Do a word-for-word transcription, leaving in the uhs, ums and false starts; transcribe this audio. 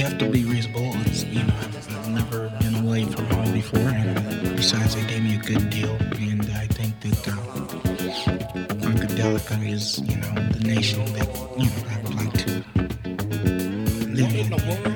have to be reasonable. It's, you know, I've, I've never been away from home before, and uh, besides, they gave me a good deal, and I think that uh, Funkadelica is, you know, the nation that, you know, I would like to live in.